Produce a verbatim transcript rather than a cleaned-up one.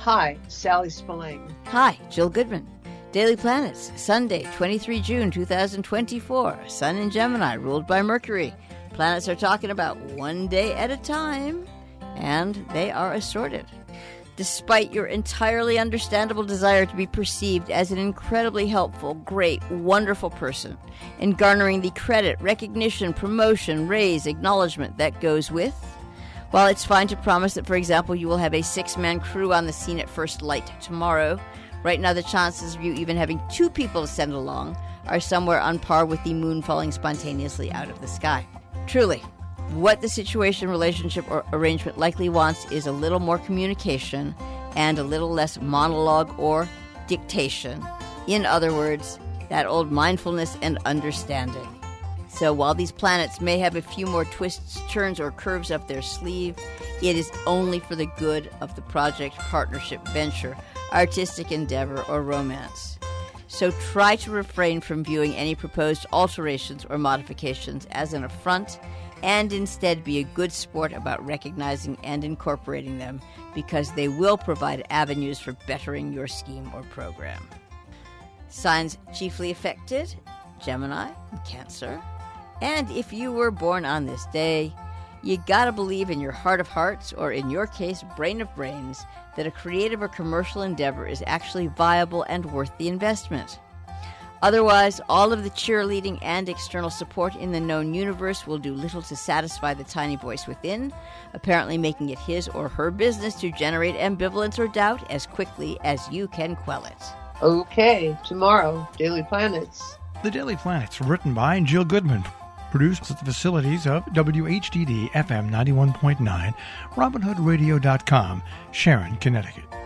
Hi, Sally Spillane. Hi, Jill Goodman. Daily Planets, Sunday, the twenty-third of June, two thousand twenty-four. Sun in Gemini, ruled by Mercury. Planets are talking about one day at a time, and they are assorted. Despite your entirely understandable desire to be perceived as an incredibly helpful, great, wonderful person, and garnering the credit, recognition, promotion, raise, acknowledgement that goes with, while it's fine to promise that, for example, you will have a six-man crew on the scene at first light tomorrow, right now the chances of you even having two people to send along are somewhere on par with the moon falling spontaneously out of the sky. Truly, what the situation, relationship, or arrangement likely wants is a little more communication and a little less monologue or dictation. In other words, that old mindfulness and understanding. So while these planets may have a few more twists, turns, or curves up their sleeve, it is only for the good of the project, partnership, venture, artistic endeavor, or romance. So try to refrain from viewing any proposed alterations or modifications as an affront, and instead be a good sport about recognizing and incorporating them, because they will provide avenues for bettering your scheme or program. Signs chiefly affected: Gemini and Cancer. And if you were born on this day, you gotta believe in your heart of hearts, or in your case, brain of brains, that a creative or commercial endeavor is actually viable and worth the investment. Otherwise, all of the cheerleading and external support in the known universe will do little to satisfy the tiny voice within, apparently making it his or her business to generate ambivalence or doubt as quickly as you can quell it. Okay, tomorrow, Daily Planets. The Daily Planets, written by Jill Goodman, produced at the facilities of W H D D F M ninety-one point nine, Robin Hood Radio dot com, Sharon, Connecticut.